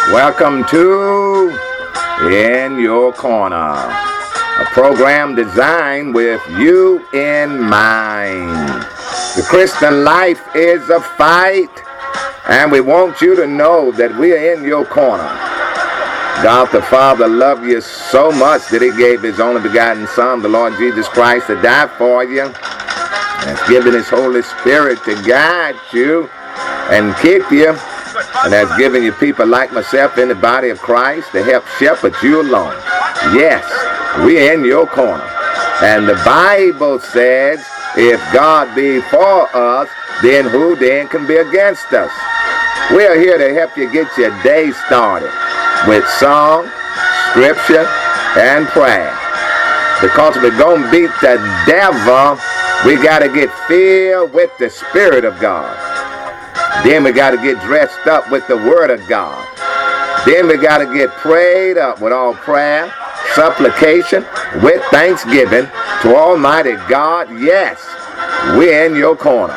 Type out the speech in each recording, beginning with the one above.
Welcome to In Your Corner, a program designed with you in mind. The Christian life is a fight, and we want you to know that we are in your corner. God the Father loved you so much that he gave his only begotten Son, the Lord Jesus Christ, to die for you. And has given his Holy Spirit to guide you and keep you. And has given you people like myself in the body of Christ to help shepherd you along. Yes, we're in your corner. And the Bible says, if God be for us, then who then can be against us? We're here to help you get your day started with song, scripture, and prayer. Because we're going to beat the devil, we got to get filled with the Spirit of God. Then we got to get dressed up with the Word of God. Then we got to get prayed up with all prayer, supplication, with thanksgiving to Almighty God. Yes, we're in your corner.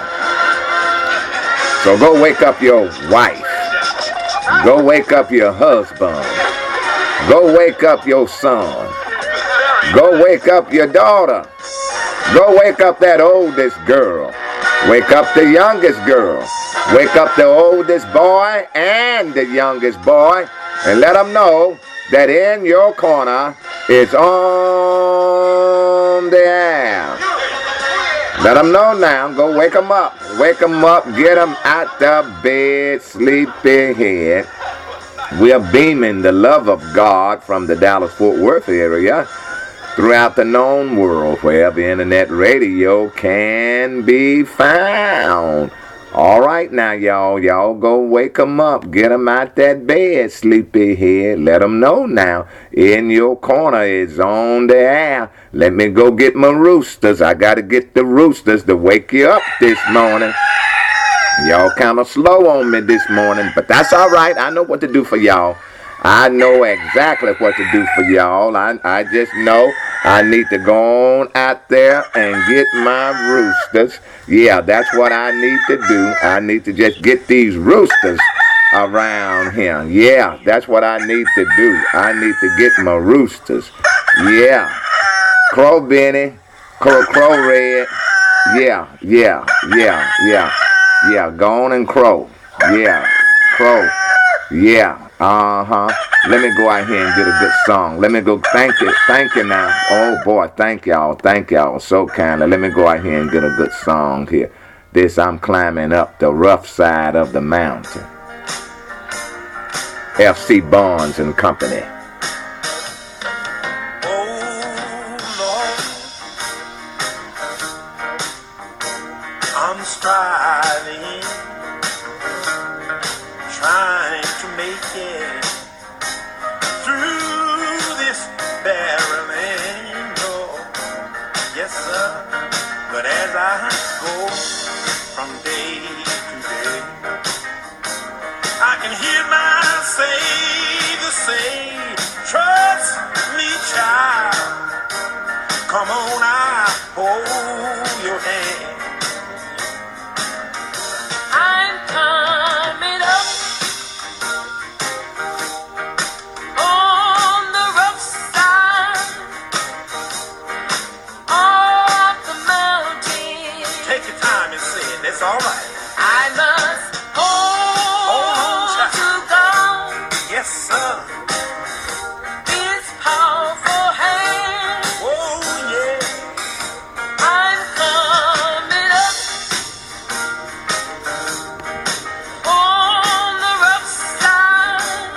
So go wake up your wife. Go wake up your husband. Go wake up your son. Go wake up your daughter. Go wake up that oldest girl. Wake up the youngest girl. Wake up the oldest boy and the youngest boy, and let them know that In Your Corner is on the air. Let them know now. Go wake them up. Wake them up. Get them out the bed, sleepy head. We are beaming the love of God from the Dallas-Fort Worth area throughout the known world, wherever internet radio can be found. All right now, y'all go wake them up. Get them out that bed, sleepy head. Let them know now. In Your Corner is on the air. Let me go get my roosters. I got to get the roosters to wake you up this morning. Y'all kind of slow on me this morning, but that's all right. I know what to do for y'all. I know exactly what to do for y'all. I just know I need to go on out there and get my roosters. Yeah, that's what I need to do. I need to just get these roosters around here. Yeah, that's what I need to do. I need to get my roosters. Yeah. Crow Benny. Crow Red. Yeah. Yeah, go on and crow. Yeah, crow. Yeah, Let me go out here and get a good song. Let me go, thank you now. Oh boy, thank y'all so kindly. Let me go out here and get a good song here. This, I'm climbing up the rough side of the mountain. F.C. Barnes and Company. Oh Lord, I'm striving, trying to make it through this barren land, oh, yes sir, but as I go from day to day, I can hear my Savior say, trust me child, come on, I hold your hand. It's all right. I must hold on to God. Yes, sir. His powerful hand. Oh, yeah. I'm coming up on the rough side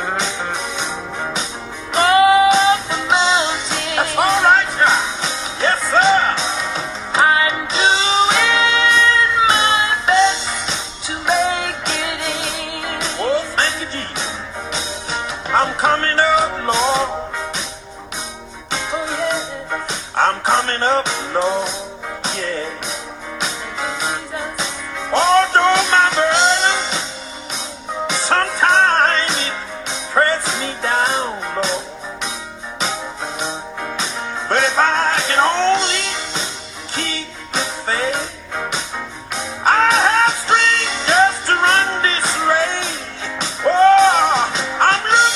of the mountain. That's all right, John. Yes, sir. I'm doing my best to make it in. Oh, thank you, Jesus. I'm coming up, Lord. Oh, yes. I'm coming up, Lord. Yeah. Jesus. Although my burden, sometimes it press me down, Lord. But if I can only keep the faith, I have strength just to run this race. Oh, I'm looking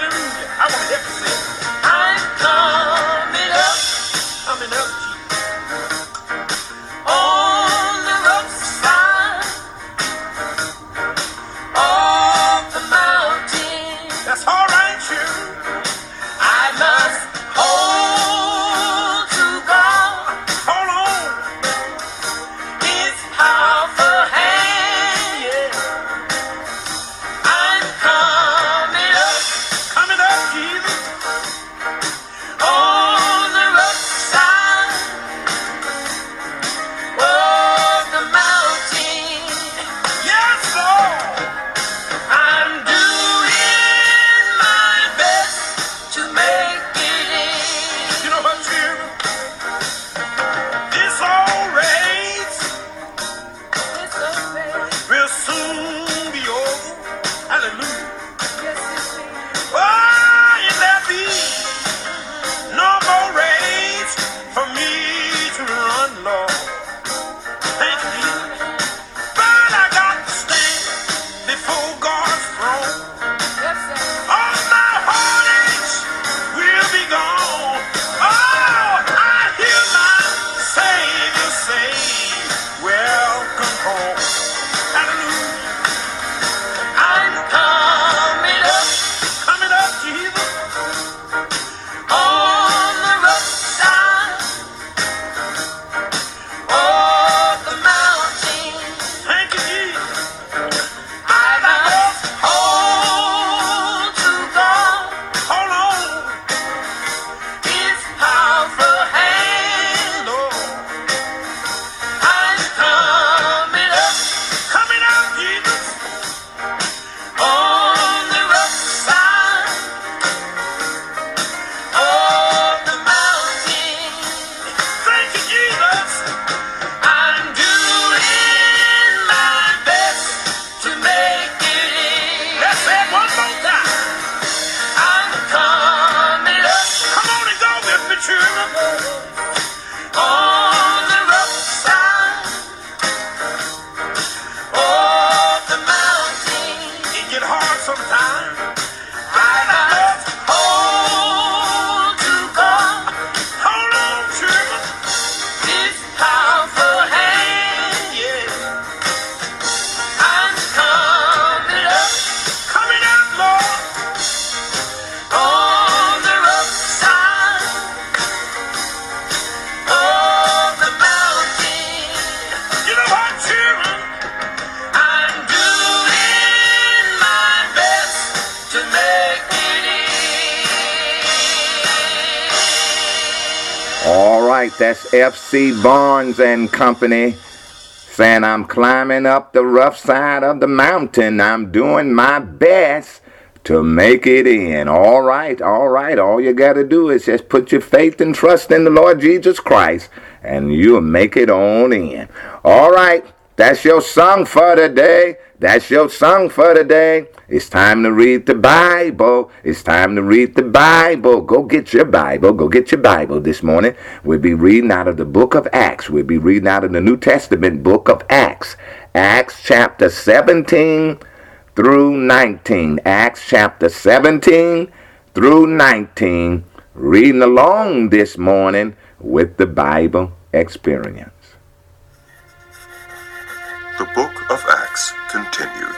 Hallelujah. I want to help you say it. I'm coming up Coming up, on the rough side of the mountain. that's all right, you. I must hold to God, Hold on. His powerful hand. Yeah. I'm coming up Coming up, Jesus. on the rough side of the mountain. Yes, Lord. I'm doing my best to make it You in. know what, children? This old race It's okay. will soon be over. Hallelujah. Yes, it is. Why in there be no more race for me to run, Lord? Thank you, Jesus. But I got to stand before God's throne. Yes, sir. All my heartaches will be gone. Oh, I hear my Savior say, welcome home. Hallelujah. I'm coming up Coming up, Jesus. on the rough side of the mountain. Thank you, Jesus. I must hold to God, Hold on, His powerful hand. Lord. I'm coming up Coming up, Jesus. on the rough side of the mountain. Thank you, Jesus. I'm doing my best to make it in. Let's say it one more time. I'm coming up Come on and go with me, children. on the rough side of the mountain. It get hard sometimes. I must hold to God, Hold on, children. His powerful hand. Yeah. I'm coming up Coming up, Lord. on the rough side of the mountain. You know what, children? I'm doing my best to make it in. All right, that's FC Barnes and Company saying I'm climbing up the rough side of the mountain. I'm doing my best to make it in. All right, all right. All you got to do is just put your faith and trust in the Lord Jesus Christ, and you'll make it on in. All right, that's your song for today. That's your song for today. It's time to read the Bible. It's time to read the Bible. Go get your Bible. Go get your Bible this morning. We'll be reading out of the book of Acts. We'll be reading out of the New Testament book of Acts. Acts chapter 17 through 19. Acts chapter 17 through 19. Reading along this morning with the Bible Experience. The book of Acts continued.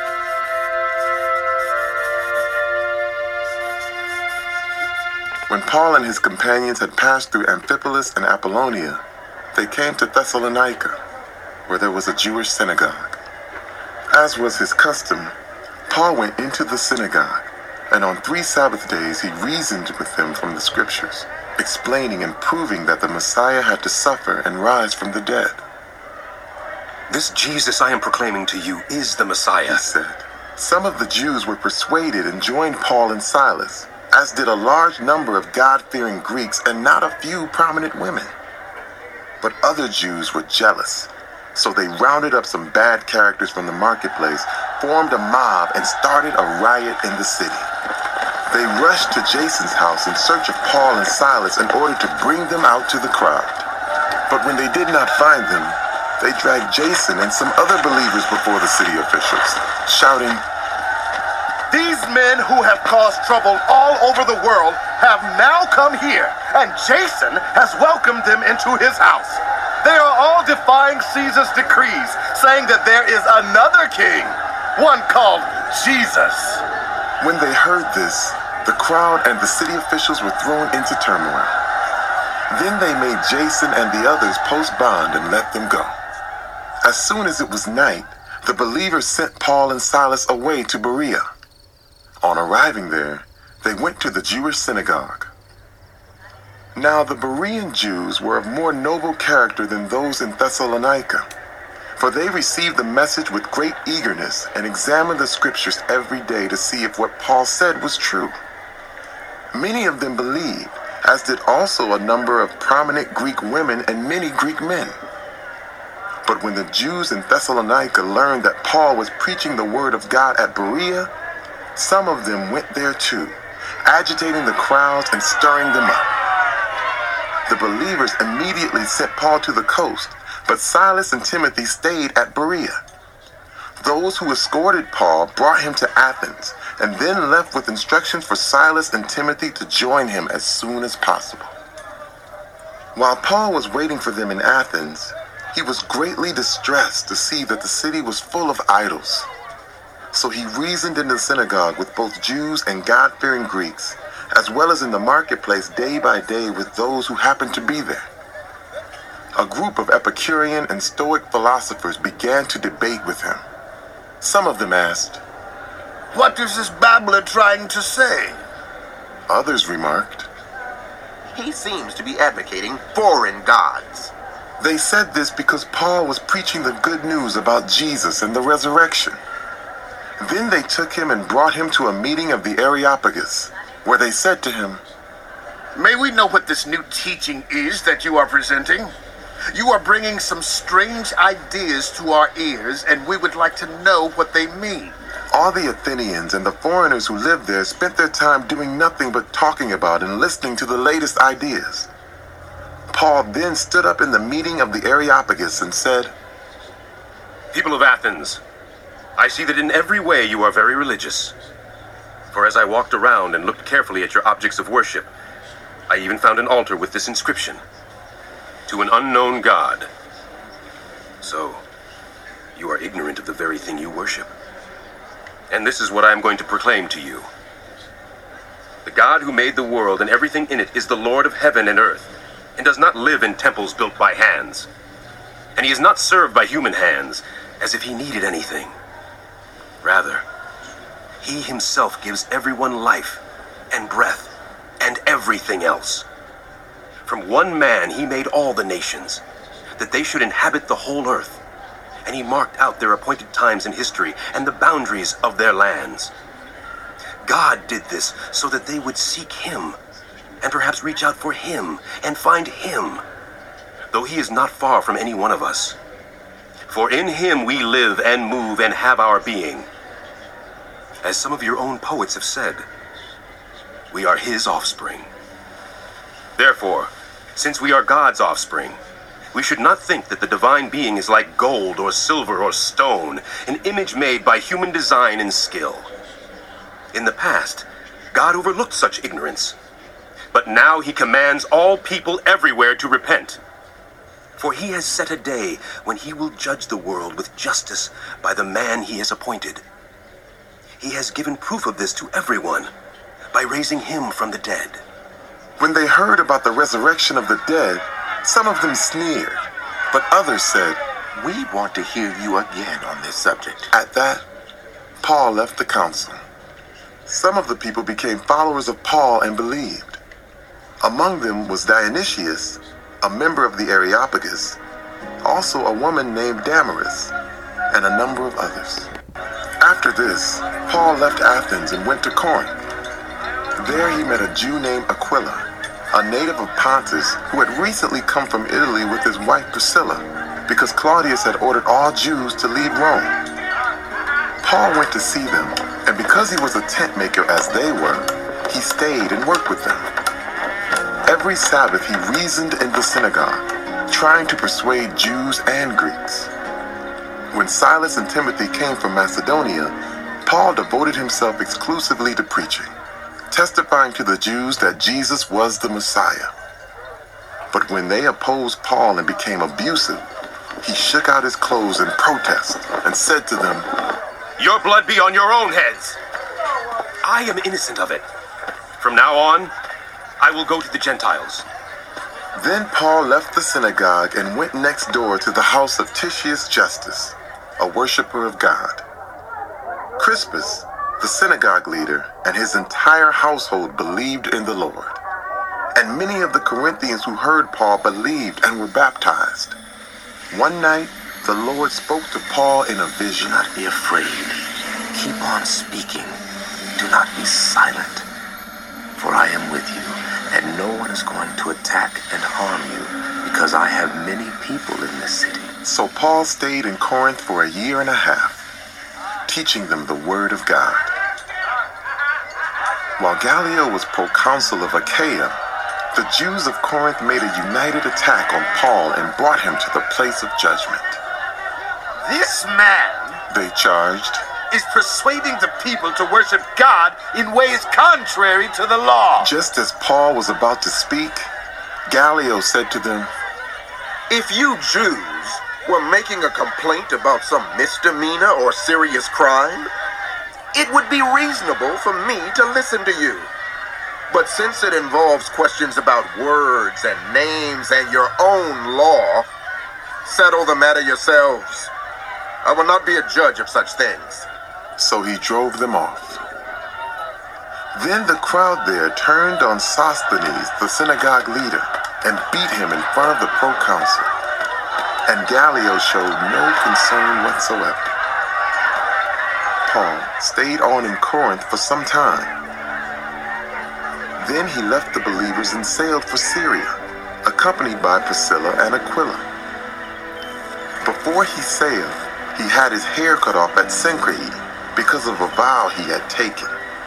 When Paul and his companions had passed through Amphipolis and Apollonia, they came to Thessalonica, where there was a Jewish synagogue. As was his custom, Paul went into the synagogue, and on 3 Sabbath days he reasoned with them from the Scriptures, explaining and proving that the Messiah had to suffer and rise from the dead. This Jesus I am proclaiming to you is the Messiah. He said. Some of the Jews were persuaded and joined Paul and Silas, as did a large number of God-fearing Greeks and not a few prominent women. But other Jews were jealous, so they rounded up some bad characters from the marketplace, formed a mob, and started a riot in the city. They rushed to Jason's house in search of Paul and Silas in order to bring them out to the crowd. But when they did not find them, they dragged Jason and some other believers before the city officials, shouting, These men who have caused trouble all over the world have now come here, and Jason has welcomed them into his house. They are all defying Caesar's decrees, saying that there is another king, one called Jesus. When they heard this, the crowd and the city officials were thrown into turmoil. Then they made Jason and the others post bond and let them go. As soon as it was night, the believers sent Paul and Silas away to Berea. On arriving there, they went to the Jewish synagogue. Now the Berean Jews were of more noble character than those in Thessalonica, for they received the message with great eagerness and examined the scriptures every day to see if what Paul said was true. Many of them believed, as did also a number of prominent Greek women and many Greek men. But when the Jews in Thessalonica learned that Paul was preaching the word of God at Berea, some of them went there too, agitating the crowds and stirring them up. The believers immediately sent Paul to the coast, but Silas and Timothy stayed at Berea. Those who escorted Paul brought him to Athens, and then left with instructions for Silas and Timothy to join him as soon as possible. While Paul was waiting for them in Athens, he was greatly distressed to see that the city was full of idols. So he reasoned in the synagogue with both Jews and God-fearing Greeks, as well as in the marketplace day by day with those who happened to be there. A group of Epicurean and Stoic philosophers began to debate with him. Some of them asked, What is this babbler trying to say? Others remarked, He seems to be advocating foreign gods. They said this because Paul was preaching the good news about Jesus and the resurrection. Then they took him and brought him to a meeting of the Areopagus, where they said to him, May we know what this new teaching is that you are presenting? You are bringing some strange ideas to our ears, and we would like to know what they mean. All the Athenians and the foreigners who lived there spent their time doing nothing but talking about and listening to the latest ideas. Paul then stood up in the meeting of the Areopagus and said, People of Athens, I see that in every way you are very religious. For as I walked around and looked carefully at your objects of worship, I even found an altar with this inscription, To an unknown God. So, you are ignorant of the very thing you worship. And this is what I am going to proclaim to you. The God who made the world and everything in it is the Lord of heaven and earth, and does not live in temples built by hands. And he is not served by human hands, as if he needed anything. Rather, he himself gives everyone life and breath and everything else. From one man he made all the nations, that they should inhabit the whole earth. And he marked out their appointed times in history and the boundaries of their lands. God did this so that they would seek him, and perhaps reach out for him and find him, though he is not far from any one of us. For in him we live and move and have our being. As some of your own poets have said, we are his offspring. Therefore, since we are God's offspring, we should not think that the divine being is like gold or silver or stone, an image made by human design and skill. In the past, God overlooked such ignorance, but now he commands all people everywhere to repent. For he has set a day when he will judge the world with justice by the man he has appointed. He has given proof of this to everyone by raising him from the dead. When they heard about the resurrection of the dead, some of them sneered, but others said, We want to hear you again on this subject. At that, Paul left the council. Some of the people became followers of Paul and believed. Among them was Dionysius, a member of the Areopagus, also a woman named Damaris, and a number of others. After this, Paul left Athens and went to Corinth. There he met a Jew named Aquila, a native of Pontus who had recently come from Italy with his wife Priscilla, because Claudius had ordered all Jews to leave Rome. Paul went to see them, and because he was a tent maker as they were, he stayed and worked with them. Every Sabbath he reasoned in the synagogue, trying to persuade Jews and Greeks. When Silas and Timothy came from Macedonia, Paul devoted himself exclusively to preaching, testifying to the Jews that Jesus was the Messiah. But when they opposed Paul and became abusive, he shook out his clothes in protest and said to them, Your blood be on your own heads. I am innocent of it. From now on, I will go to the Gentiles. Then Paul left the synagogue and went next door to the house of Titius Justus, a worshiper of God. Crispus, the synagogue leader, and his entire household believed in the Lord. And many of the Corinthians who heard Paul believed and were baptized. One night, the Lord spoke to Paul in a vision. Do not be afraid. Keep on speaking. Do not be silent. For I am with you, and no one is going to attack and harm you, because I have many people in this city. So Paul stayed in Corinth for 1.5 years, teaching them the word of God. While Gallio was proconsul of Achaia, the Jews of Corinth made a united attack on Paul and brought him to the place of judgment. This man They charged, is persuading the people to worship God in ways contrary to the law. just as Paul was about to speak, Gallio said to them, If you Jews were making a complaint about some misdemeanor or serious crime, it would be reasonable for me to listen to you. But since it involves questions about words and names and your own law, settle the matter yourselves. I will not be a judge of such things. so he drove them off. Then the crowd there turned on Sosthenes, the synagogue leader, and beat him in front of the proconsul. And Gallio showed no concern whatsoever. Paul stayed on in Corinth for some time. Then he left the believers and sailed for Syria, accompanied by Priscilla and Aquila. Before he sailed, he had his hair cut off at Cenchreae because of a vow he had taken.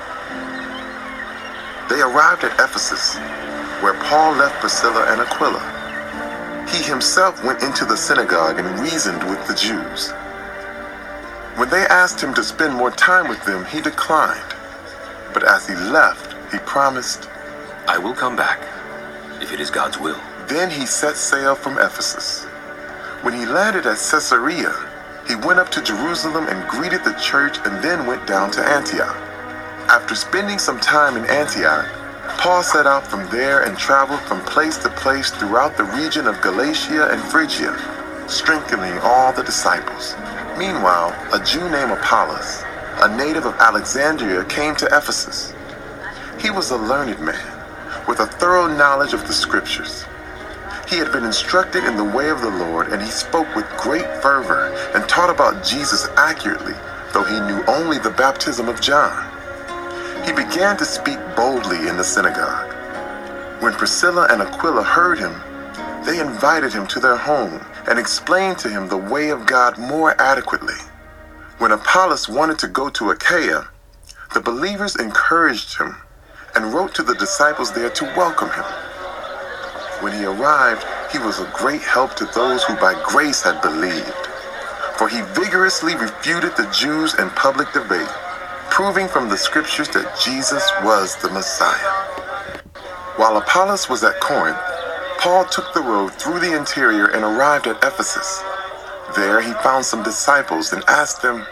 They arrived at Ephesus, where Paul left Priscilla and Aquila. He himself went into the synagogue and reasoned with the Jews. When they asked him to spend more time with them, he declined. But as he left, he promised. I will come back, if it is God's will. Then he set sail from Ephesus. When he landed at Caesarea, he went up to Jerusalem and greeted the church and then went down to Antioch. After spending some time in Antioch, Paul set out from there and traveled from place to place throughout the region of Galatia and Phrygia, strengthening all the disciples. Meanwhile, a Jew named Apollos, a native of Alexandria, came to Ephesus. He was a learned man, with a thorough knowledge of the scriptures. He had been instructed in the way of the Lord, and he spoke with great fervor and taught about Jesus accurately, though he knew only the baptism of John. He began to speak boldly in the synagogue. When Priscilla and Aquila heard him, they invited him to their home and explained to him the way of God more adequately. When Apollos wanted to go to Achaia, the believers encouraged him and wrote to the disciples there to welcome him. When he arrived, he was a great help to those who by grace had believed, for he vigorously refuted the Jews in public debate, proving from the scriptures that Jesus was the Messiah. While Apollos was at Corinth, Paul took the road through the interior and arrived at Ephesus. There he found some disciples and asked them,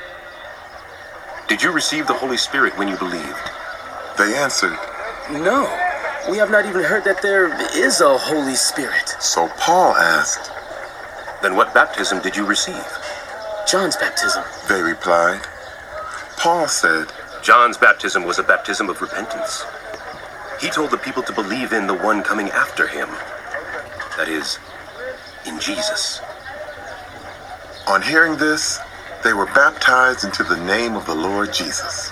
Did you receive the Holy Spirit when you believed? They answered. No, we have not even heard that there is a Holy Spirit. So Paul asked. Then what baptism did you receive? John's baptism. They replied. Paul said, John's baptism was a baptism of repentance. He told the people to believe in the one coming after him. That is, in Jesus. On hearing this, they were baptized into the name of the Lord Jesus.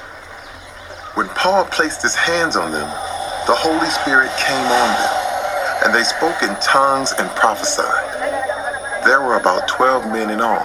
When Paul placed his hands on them, the Holy Spirit came on them, and they spoke in tongues and prophesied. There were about 12 men in all.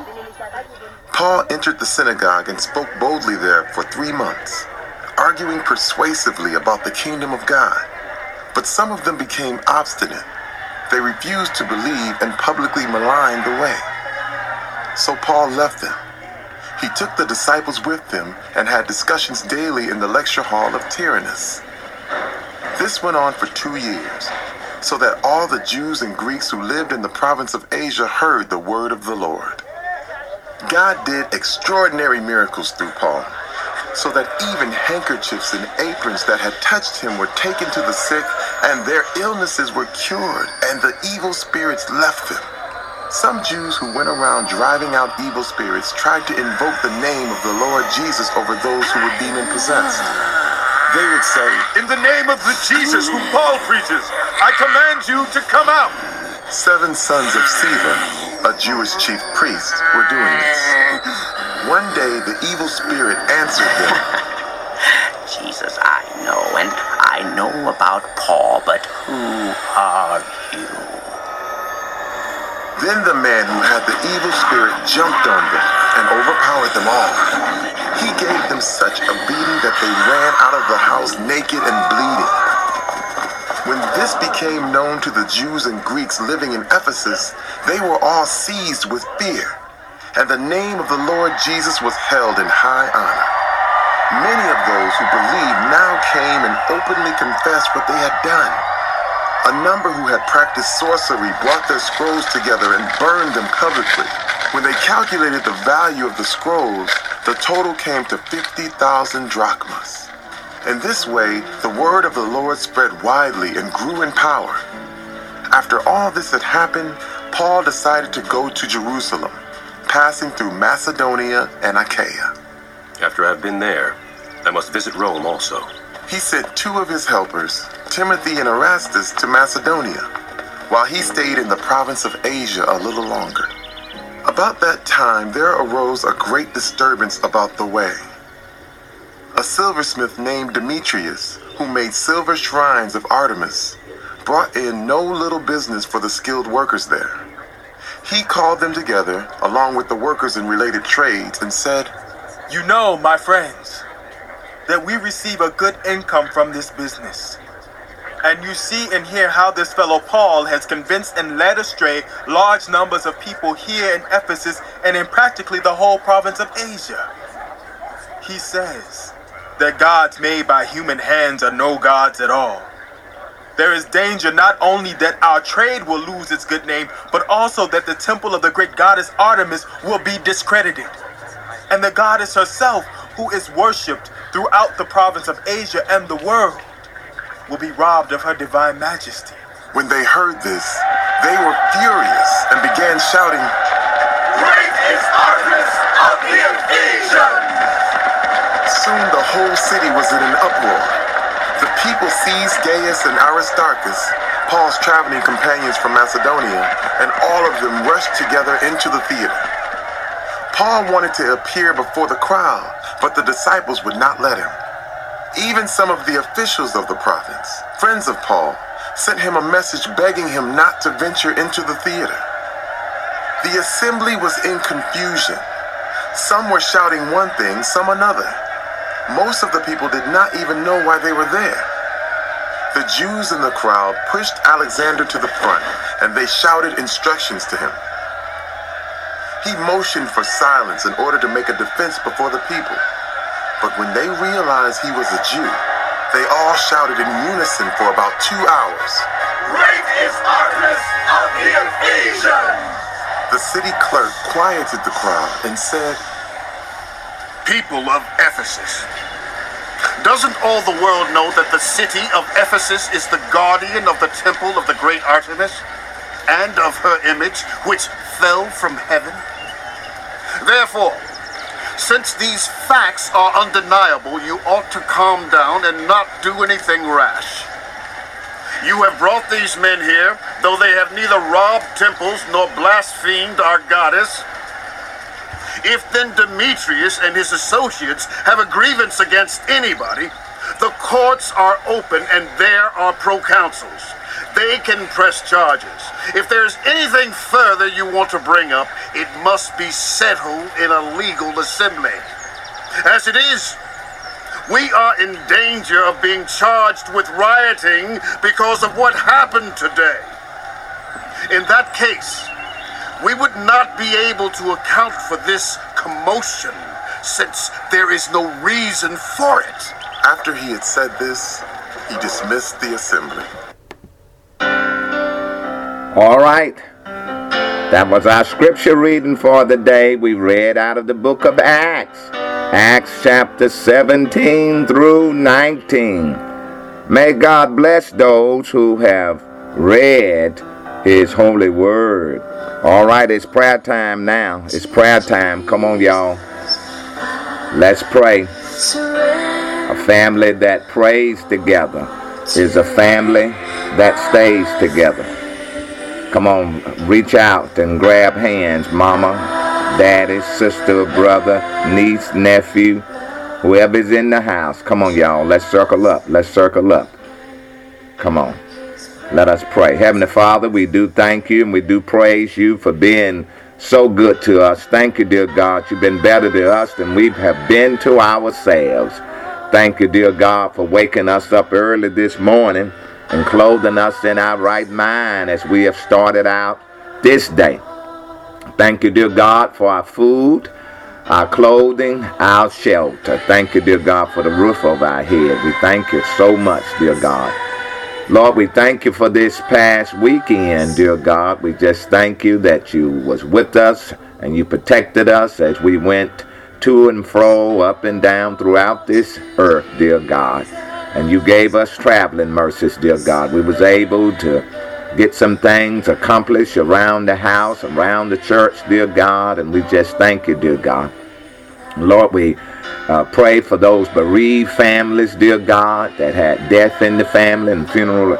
Paul entered the synagogue and spoke boldly there for 3 months, arguing persuasively about the kingdom of God. But some of them became obstinate. They refused to believe and publicly maligned the way. So Paul left them. He took the disciples with him and had discussions daily in the lecture hall of Tyrannus. This went on for 2 years, so that all the Jews and Greeks who lived in the province of Asia heard the word of the Lord. God did extraordinary miracles through Paul, so that even handkerchiefs and aprons that had touched him were taken to the sick, and their illnesses were cured, and the evil spirits left them. Some Jews who went around driving out evil spirits tried to invoke the name of the Lord Jesus over those who were demon-possessed. They would say, In the name of the Jesus whom Paul preaches, I command you to come out. 7 sons of Sceva, a Jewish chief priest, were doing this. One day, the evil spirit answered them, Jesus, I know, and I know about Paul, but who are you? Then the man who had the evil spirit jumped on them and overpowered them all. He gave them such a beating that they ran out of the house naked and bleeding. When this became known to the Jews and Greeks living in Ephesus, they were all seized with fear, and the name of the Lord Jesus was held in high honor. Many of those who believed now came and openly confessed what they had done. A number who had practiced sorcery brought their scrolls together and burned them publicly. When they calculated the value of the scrolls, the total came to 50,000 drachmas. In this way, the word of the Lord spread widely and grew in power. After all this had happened, Paul decided to go to Jerusalem, passing through Macedonia and Achaia. After I've been there, I must visit Rome also. He sent 2 of his helpers, Timothy and Erastus, to Macedonia, while he stayed in the province of Asia a little longer. About that time, there arose a great disturbance about the way. A silversmith named Demetrius, who made silver shrines of Artemis, brought in no little business for the skilled workers there. He called them together, along with the workers in related trades, and said, You know, my friends, that we receive a good income from this business. And you see and hear how this fellow Paul has convinced and led astray large numbers of people here in Ephesus and in practically the whole province of Asia. He says that gods made by human hands are no gods at all. There is danger not only that our trade will lose its good name, but also that the temple of the great goddess Artemis will be discredited. And the goddess herself, who is worshipped throughout the province of Asia and the world, will be robbed of her divine majesty. When they heard this, they were furious and began shouting, Great is Artemis of the Ephesians! Soon the whole city was in an uproar. The people seized Gaius and Aristarchus, Paul's traveling companions from Macedonia, and all of them rushed together into the theater. Paul wanted to appear before the crowd, but the disciples would not let him. Even some of the officials of the province, friends of Paul, sent him a message begging him not to venture into the theater. The assembly was in confusion. Some were shouting one thing, some another. Most of the people did not even know why they were there. The Jews in the crowd pushed Alexander to the front, and they shouted instructions to him. He motioned for silence in order to make a defense before the people. But when they realized he was a Jew, they all shouted in unison for about 2 hours. Great is Artemis of the Ephesians! The city clerk quieted the crowd and said, People of Ephesus, doesn't all the world know that the city of Ephesus is the guardian of the temple of the great Artemis and of her image, which fell from heaven? Therefore, since these facts are undeniable, you ought to calm down and not do anything rash. You have brought these men here, though they have neither robbed temples nor blasphemed our goddess. If then Demetrius and his associates have a grievance against anybody, the courts are open and there are proconsuls. They can press charges. If there's anything further you want to bring up, it must be settled in a legal assembly. As it is, we are in danger of being charged with rioting because of what happened today. In that case, we would not be able to account for this commotion, since there is no reason for it. After he had said this, he dismissed the assembly. All right. That was our scripture reading for the day. We read out of the book of Acts. Acts chapter 17 through 19. May God bless those who have read his holy word. All right, it's prayer time now. It's prayer time. Come on, y'all. Let's pray. A family that prays together is a family that stays together. Come on, reach out and grab hands, mama, daddy, sister, brother, niece, nephew, whoever's in the house. Come on, y'all. Let's circle up. Let's circle up. Come on. Let us pray. Heavenly Father, we do thank you and we do praise you for being so good to us. Thank you, dear God. You've been better to us than we have been to ourselves. Thank you, dear God, for waking us up early this morning and clothing us in our right mind as we have started out this day. Thank you, dear God, for our food, our clothing, our shelter. Thank you, dear God, for the roof over our head. We thank you so much, dear God. Lord, we thank you for this past weekend, dear God. We just thank you that you was with us and you protected us as we went to and fro, up and down throughout this earth, dear God. And you gave us traveling mercies, dear God. We was able to get some things accomplished around the house, around the church, dear God. And we just thank you, dear God. Lord, we pray for those bereaved families, dear God, that had death in the family and funeral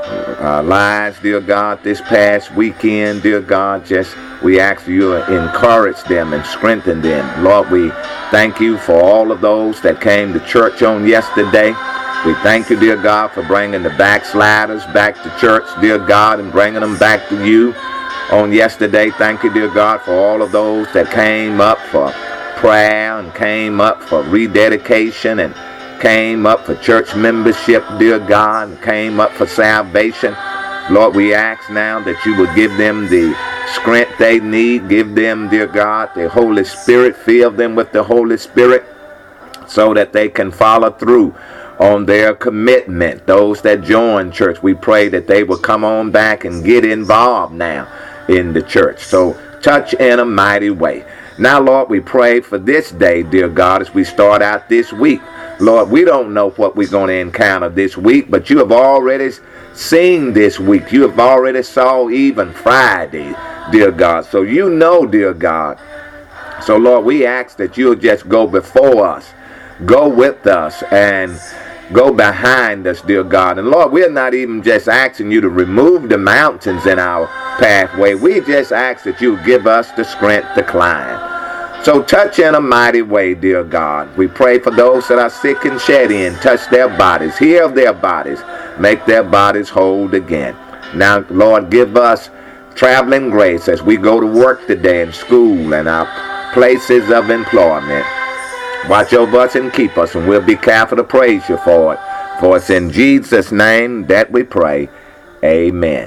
lives, dear God, this past weekend, dear God. Just we ask you to encourage them and strengthen them. Lord, we thank you for all of those that came to church on yesterday. We thank you, dear God, for bringing the backsliders back to church, dear God, and bringing them back to you on yesterday. Thank you, dear God, for all of those that came up for prayer and came up for rededication and came up for church membership, dear God, and came up for salvation. Lord, we ask now that you would give them the strength they need. Give them, dear God, the Holy Spirit. Fill them with the Holy Spirit so that they can follow through on their commitment. Those that join church, we pray that they will come on back and get involved now in the church. So touch in a mighty way. Now, Lord, we pray for this day, dear God, as we start out this week. Lord, we don't know what we're going to encounter this week, but you have already seen this week. You have already saw even Friday, dear God. So you know, dear God. So, Lord, we ask that you'll just go before us, go with us, and go behind us, dear God. And Lord, we're not even just asking you to remove the mountains in our pathway. We just ask that you give us the strength to climb. So touch in a mighty way, dear God. We pray for those that are sick and shed in. Touch their bodies, heal their bodies, make their bodies whole again. Now, Lord, give us traveling grace as we go to work today in school and our places of employment. Watch over us and keep us, and we'll be careful to praise you for it. For it's in Jesus' name that we pray. Amen.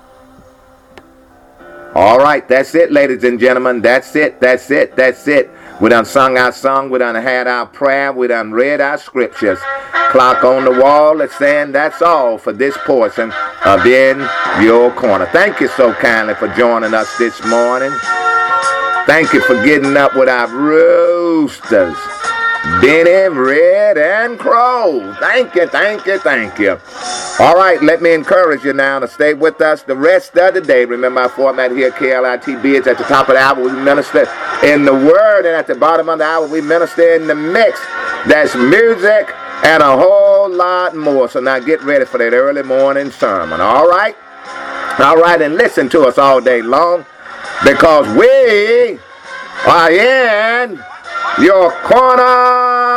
All right, that's it, ladies and gentlemen. That's it, that's it, that's it. We done sung our song. We done had our prayer. We done read our scriptures. Clock on the wall is saying that's all for this portion of In Your Corner. Thank you so kindly for joining us this morning. Thank you for getting up with our roosters, Benny, Red, and Crow. Thank you, thank you, thank you. All right, let me encourage you now to stay with us the rest of the day. Remember our format here, KLITB, is at the top of the hour we minister in the Word, and at the bottom of the hour we minister in the mix. That's music and a whole lot more. So now get ready for that early morning sermon, all right? All right, and listen to us all day long, because we are in your corner.